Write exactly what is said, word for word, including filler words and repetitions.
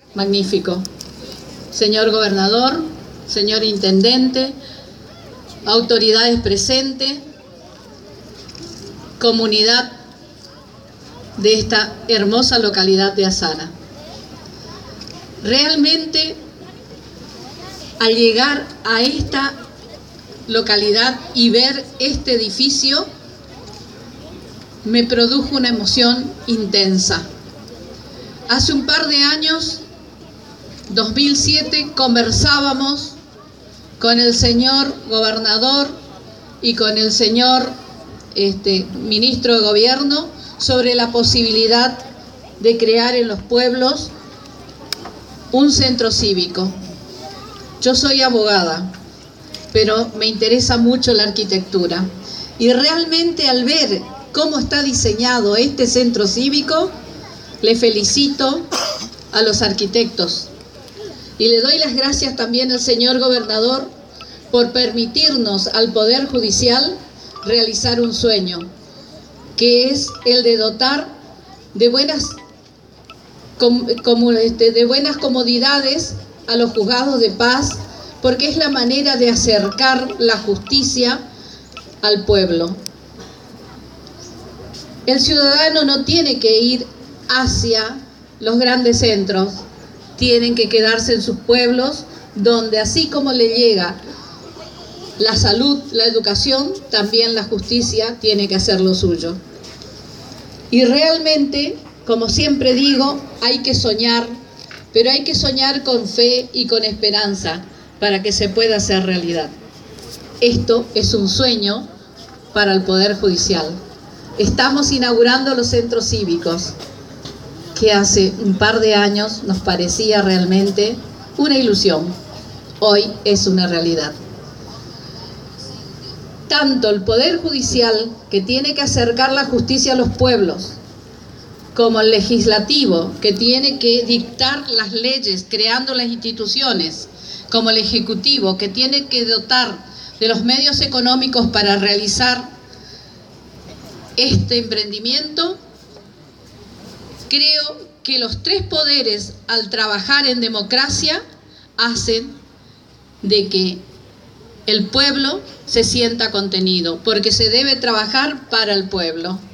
magnífico. Señor gobernador, señor intendente, autoridades presentes, comunidad de esta hermosa localidad de Azara. Realmente, al llegar a esta localidad y ver este edificio, me produjo una emoción intensa. Hace un par de años, dos mil siete, conversábamos con el señor gobernador y con el señor este, ministro de gobierno sobre la posibilidad de crear en los pueblos un centro cívico. Yo soy abogada, pero me interesa mucho la arquitectura. Y realmente al ver cómo está diseñado este centro cívico, le felicito a los arquitectos. Y le doy las gracias también al señor gobernador por permitirnos al Poder Judicial realizar un sueño, que es el de dotar de buenas, como, este, de buenas comodidades a los juzgados de paz, porque es la manera de acercar la justicia al pueblo. El ciudadano no tiene que ir hacia los grandes centros, tienen que quedarse en sus pueblos, donde así como le llega la salud, la educación, también la justicia tiene que hacer lo suyo. Y realmente, como siempre digo, hay que soñar, pero hay que soñar con fe y con esperanza para que se pueda hacer realidad. Esto es un sueño para el Poder Judicial. Estamos inaugurando los centros cívicos, que hace un par de años nos parecía realmente una ilusión. Hoy es una realidad. Tanto el Poder Judicial, que tiene que acercar la justicia a los pueblos, como el Legislativo, que tiene que dictar las leyes, creando las instituciones, como el Ejecutivo, que tiene que dotar de los medios económicos para realizar este emprendimiento, creo que los tres poderes, al trabajar en democracia, hacen de que el pueblo se sienta contenido, porque se debe trabajar para el pueblo.